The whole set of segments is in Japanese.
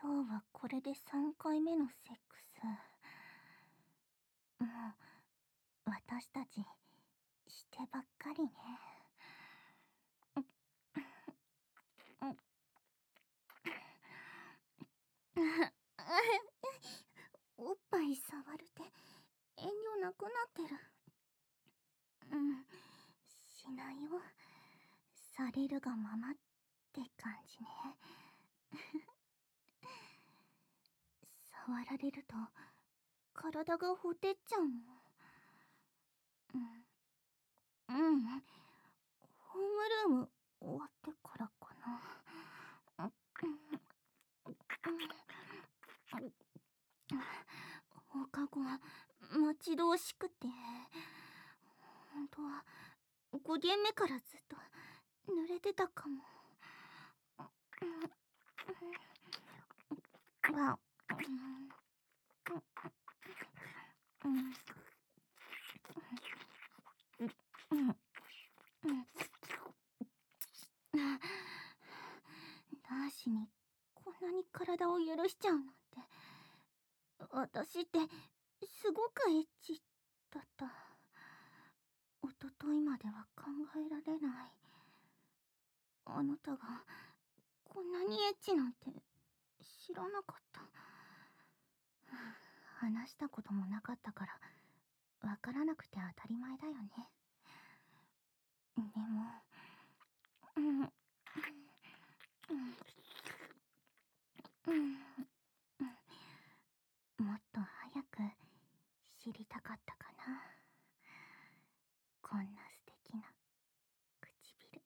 今日はこれで3回目のセックス。もう、私たち、してばっかりね。おっぱい触るって遠慮なくなってる。しないよ。されるがままって感じね。触られると体がほてっちゃうの。ホームルーム終わってからかな。放課後待ち遠しくて、本当は5限目からずっと濡れてたかも。男子にこんなに体を許しちゃうなんて、私ってすごくエッチだった。一昨日までは考えられない。あなたがこんなにエッチなんて知らなかった。話したこともなかったからわからなくて当たり前だよね。でももっと早く知りたかったかな。こんな素敵な唇。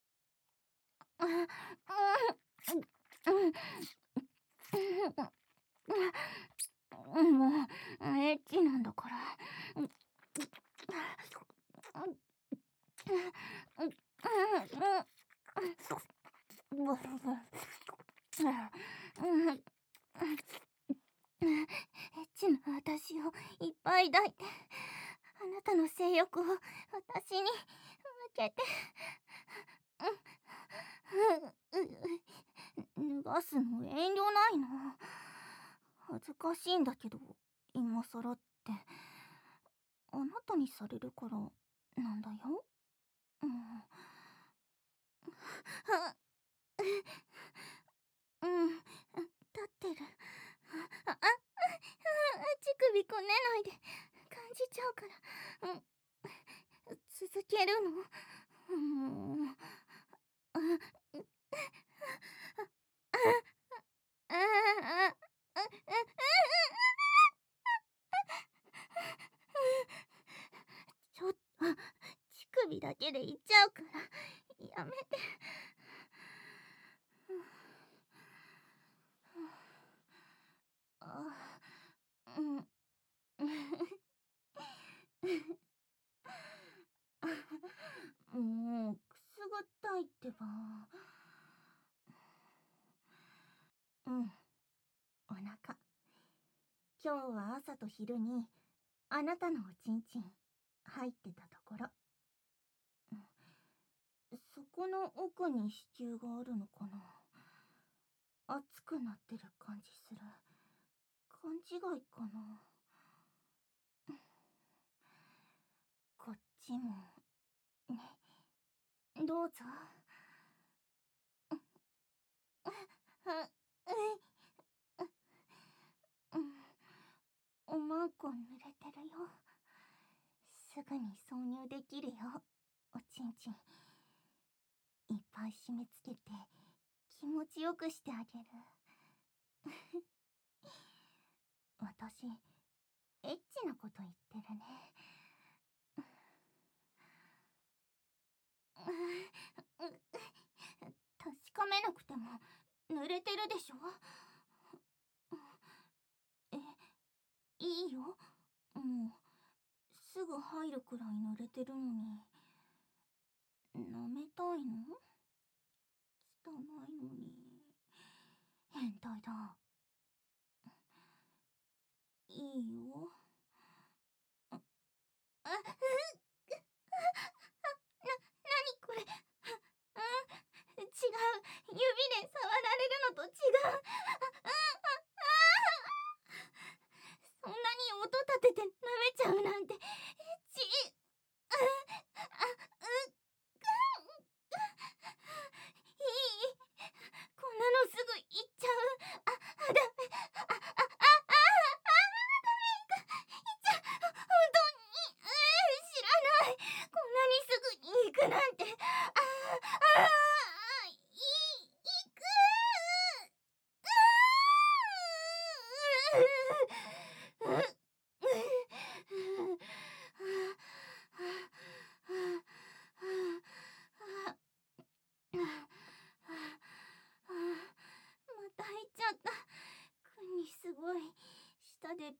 もうエッチなんだから。エッチな私をいっぱい抱いて、あなたの性欲を私に向けて、脱がすの遠慮ないの。恥ずかしいんだけど、今更って。あなたにされるからなんだよ。立ってる。乳首こねないで感じちゃうから。続けるの。もう。ちょっと、乳首だけでいっちゃうからやめて。もうくすぐったいってば。お腹。今日は朝と昼にあなたのおちんちん入ってたところ。そこの奥に子宮があるのかな。熱くなってる感じする。勘違いかな。こっちもね、どうぞ。おまんこ濡れてるよ。すぐに挿入できるよ。おちんちんいっぱい締め付けて気持ちよくしてあげる。私エッチなこと言ってるね。確かめなくても濡れてるでしょ。いいよ。もうすぐ入るくらい濡れてるのに。舐めたいの？汚いのに。変態だ。いいよ。なにこれ。違う。指で触られるのと違う。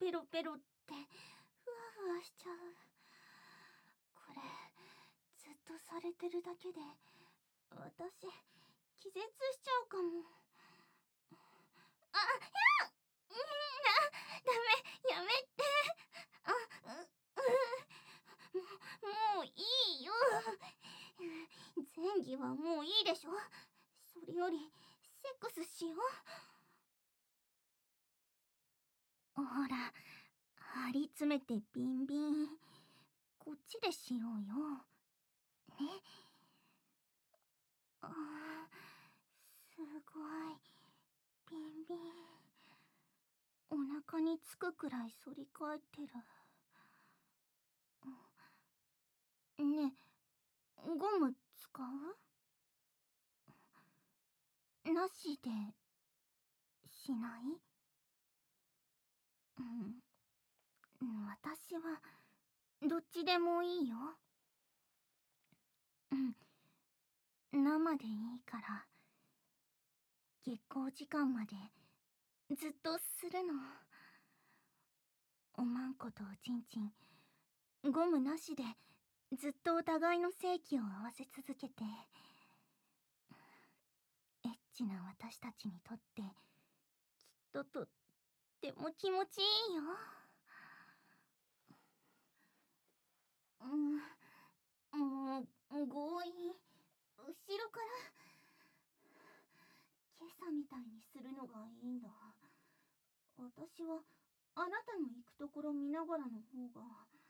ペロペロってふわふわしちゃう。これずっとされてるだけで私気絶しちゃうかも。あ、やっ、ダメ、やめて。あ、もういいよ。前儀はもういいでしょ。それよりセックスしよう。ほら、張り詰めてビンビン。こっちでしようよ。ね。あー、すごい。ビンビン。お腹につくくらい反り返ってる。ねえ、ゴム使う？なしでしない？私はどっちでもいいよ。生でいいから月光時間までずっとするの。おまんことおちんちんゴムなしでずっとお互いの性器を合わせ続けて、エッチな私たちにとってきっとっても気持ちいいよ。もう強引、後ろから今朝みたいにするのがいいんだ。私はあなたの行くところ見ながらの方が。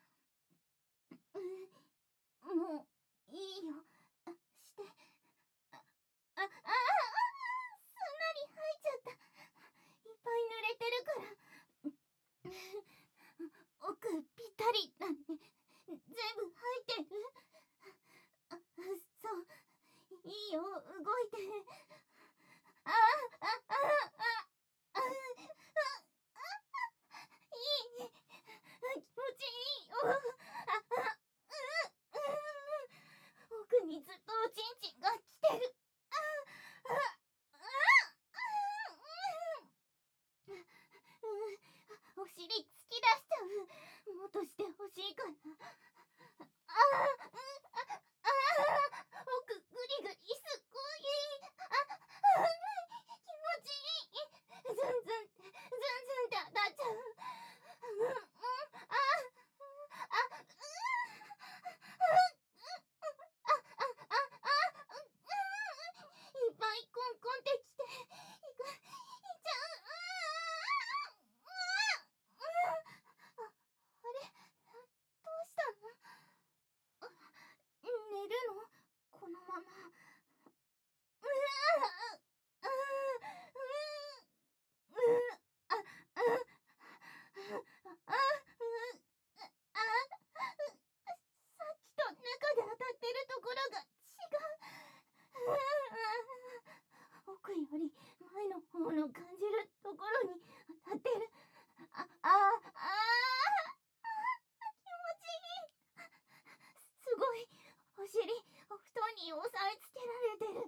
もういいよ。して。すんなり吐いちゃった。いっぱい濡れてるから。奥ぴったりだね。全部吐いてる？そう。いいよ、動いて。ああああああいい。気持ちいいよ。奥にずっとおちんちんが来てる。お尻突き出しちゃう。もっとしてほしいかな。奥グリグリすごい。気持ちいい。ズンズンって当たっちゃう。いっぱいコンコンってきていちゃう。あれ、どうしたの？寝るの？このまま。さっきと中で当たってるところが違う。奥より前の方の感じるところに当たってる。気持ちいい。すごい。お尻、お布団に押さえつけられてる。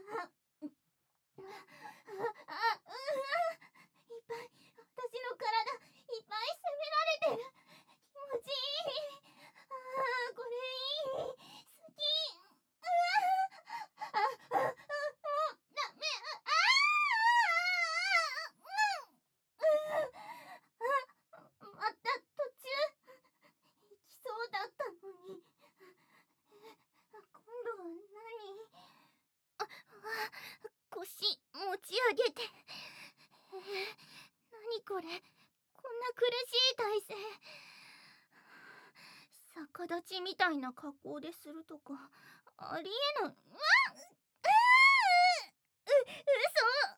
いっぱい、私の体いっぱい責められてる。気持ちいい。これいい。好き。もうダメ。また途中行きそうだったのに。今度は腰持ち上げて。何これ、こんな苦しい体勢。逆立ちみたいな格好でするとかありえない。嘘。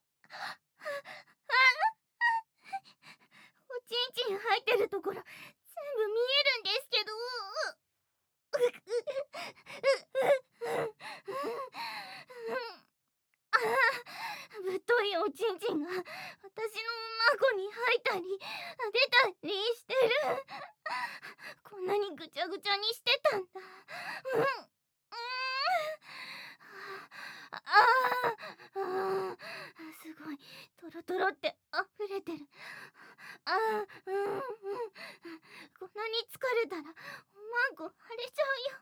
おちんちん入ってるところ全部見えるんですけど。太いおちんちんが私の孫に入ったり出たりしてる。こんなにぐちゃぐちゃにしてたんだ。すごいトロトロって溢れてる。 こんなに疲れたらおまんこ腫れちゃうよ。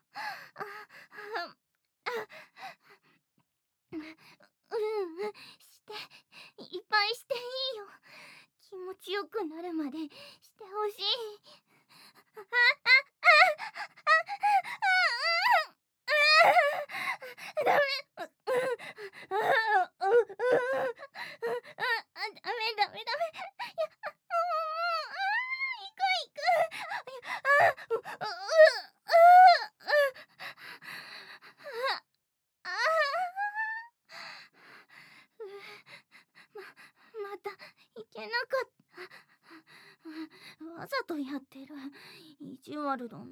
していっぱいしていいよ。気持ちよくなるまでしてほしい。ダメ。ダメ。行く。またいけなかった。わざとやってる意地悪だな。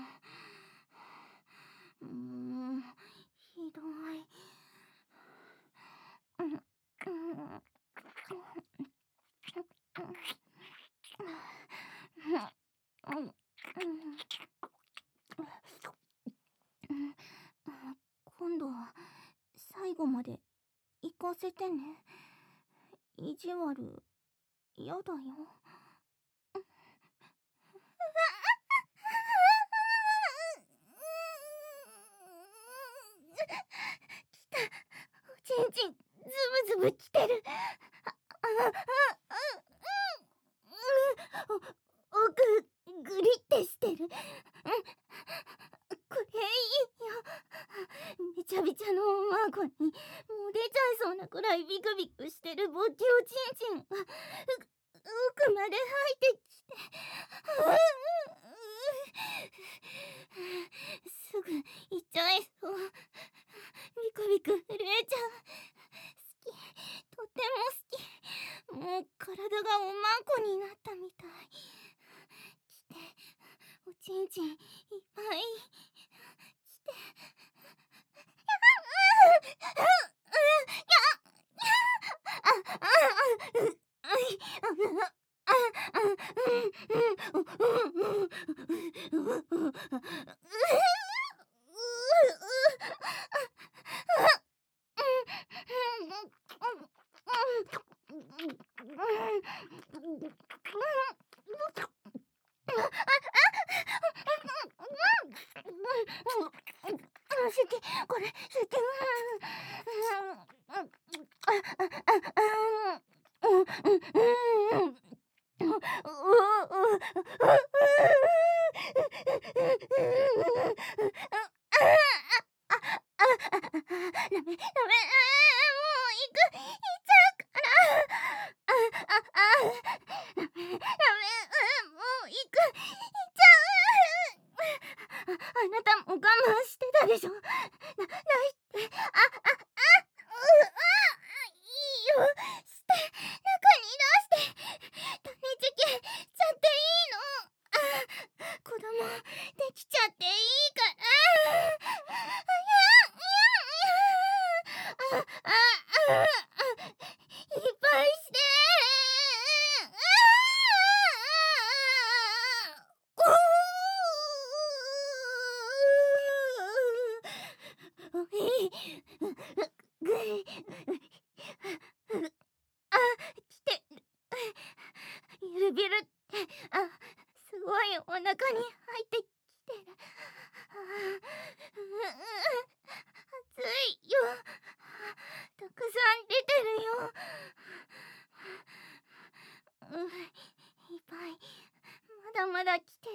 ひどい。今度は最後まで行かせてね。意地悪やだよ。ちんちんズブズブきてる。奥グリってしてる。これいいよ。めちゃびちゃのおまんこにもう出ちゃいそうなくらいビクビクしてるぼっちおちんちんが奥まで入ってきて、すぐ行っちゃいそう。ビクビク震えちゃう。好き、とても好き。もう体がおまんこになったみたい。来て、おちんちんいっぱい来て。これ吸ってダメ、もう行く、行っちゃうから。ダメ、もう行く、行っちゃう。あなたも我慢してたでしょ。ないって、いいよ、して、中に出して、種付けちゃっていいの。子供できちゃっていいから。いっぱいして。来てる。ゆるびるって、すごいお腹に入ってきてる。熱いよ。たくさん出てるよ。いっぱい、まだまだ来て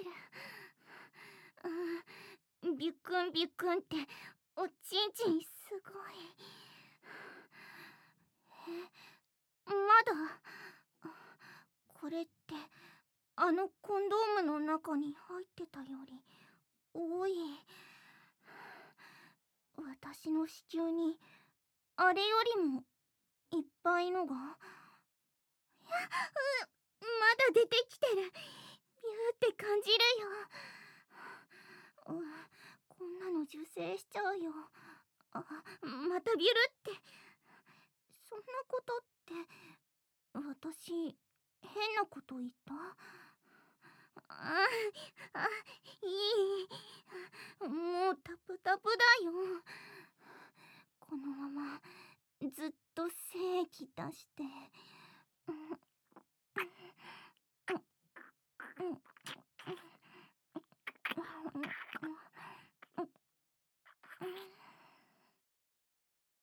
る。ビュクンビュクンっておちんちんすごい。まだ。これってあのコンドームの中に入ってたより多い。私の子宮にあれよりもいっぱいのが。まだ出てきてる。ビューって感じるよ。こんなの受精しちゃうよ。またビュルって。そんなことって私変なこと言った？いい。もうタプタプだよ。このままずっと精液出して